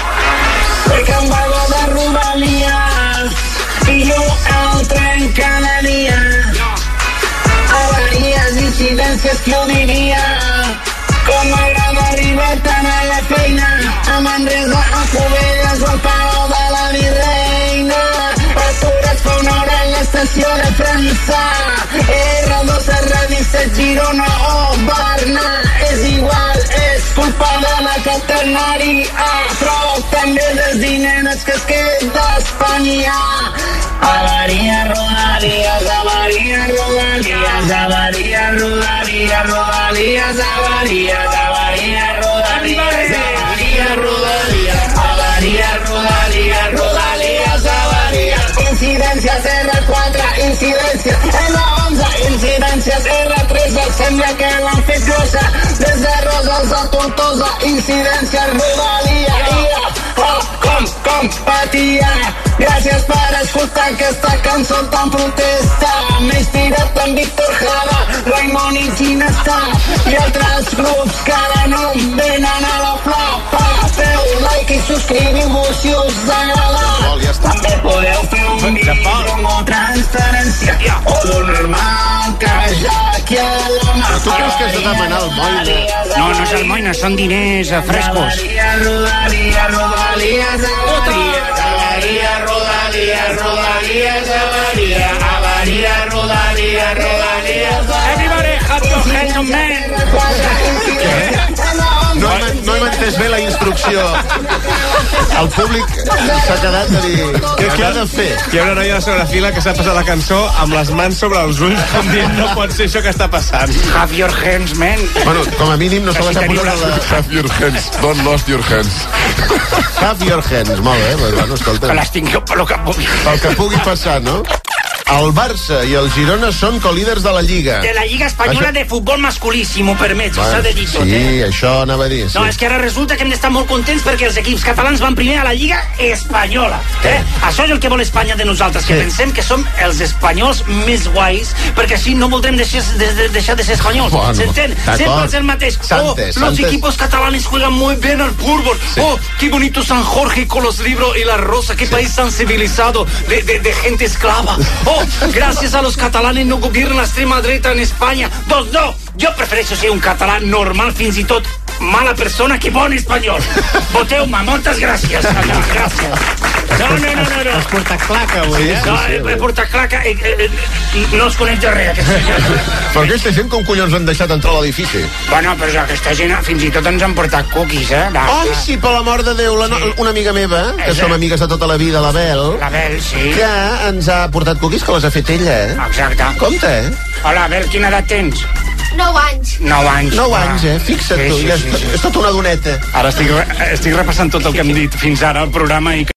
Sé que un vagó de Rodalies, i jo el tren cada dia, avaries, incidències, qui ho diria? Com m'agrada arribar tant a la feina, a Manresa, a Cubelles o al Palau de la Virreina. Atures fa una hora en l'estació de França, erra dos, erra disset, Girona o Barna. És igual, és culpa de la quaternari, ah, però també dels dineros que es queda a Espanya. Avaria, Rodalies, avaria, Rodalies, avaria, Rodalies, Rodalies, avarias, avaria, Rodalies, avaria, Rodalies, avaria, Rodalies, Rodalies, avarias. Incidències erra quatre, incidències erra onze, incidències erra tretze, sembla que l'han fet grossa, des de Roses a Tortosa, incidències Rodalies, oh, com, com patia. Gràcies per escoltar aquesta cançó tan protesta. M'he inspirat en Víctor Jara, Raimon i Ginesta i altres grups que ara no venen a la flapa. Feu like i subscriviu-vos si us agrada. També podeu fer un vídeo o transferència o d'un normal que ja aquí a la mà. Tu creus que has de demanar el moina? No, no és el moina, són diners frescos. Rodalia, Rodalia, Rodalia, Avaria, Rodalia, Rodalies, avaria, avaria, Rodalia, Rodalies. Everybody, clap your hands, man. No he, no he entès bé la instrucció. El públic s'ha quedat a dir què, què ha de fer. Hi ha una noia de segona fila que s'ha passat la cançó amb les mans sobre els ulls com dient no pot ser això que està passant. Have your hands, man. Bueno, com a mínim no se les ha posat la... Have your hands, don't lost your hands. Have your hands, molt bé. Bueno, escolta. Que les tingueu pel que pugui. Pel que pugui passar, no? El Barça i el Girona són colíders de la Lliga. De la Lliga Espanyola això... de futbol masculí, si m'ho permets, bueno, s'ha de dir tot, sí, eh? Sí, això anava a dir, sí. No, és que ara resulta que hem d'estar molt contents perquè els equips catalans van primer a la Lliga Espanyola. Eh? Això és el que vol Espanya de nosaltres, que sí. Pensem que som els espanyols més guais, perquè així no voldrem deixar de, de, deixar de ser espanyols. Bueno, s'entén? Sempre és el mateix. Santes, oh, los equipos catalanes juegan muy bien al fútbol. Sí. Oh, qué bonito San Jorge con los libros y la rosa. Qué sí. País tan civilizado de, de, de gente esclava. Oh, gracias a los catalanes no gobierna la extrema dreta en Espanya. Doncs no, jo prefereixo ser un català normal, fins i tot mala persona, que bon espanyol. Voteu-me, moltes gràcies. Gràcies. No, no, no, no. no. Has portat claca avui, eh? No, he, he portat claca. Eh, eh, eh, no es coneix de res, aquest senyor. Però aquesta gent com collons han deixat entrar a l'edifici? Bueno, però aquesta gent fins i tot ens han portat cookies, eh? Va, Ai, sí, per l'amor de Déu, la, sí. Una amiga meva, que som amigues de tota la vida, la Bel, la Bel, sí. Que ens ha portat cookies que les ha fet ella, eh? Exacte. Compte, eh? Hola, Bel, quina edat tens? Nou anys. Nou anys. Nou anys, eh? Fixa't sí, tu, sí, ja sí, és, sí. És tota una doneta. Ara estic, estic repassant tot el que hem dit fins ara al programa i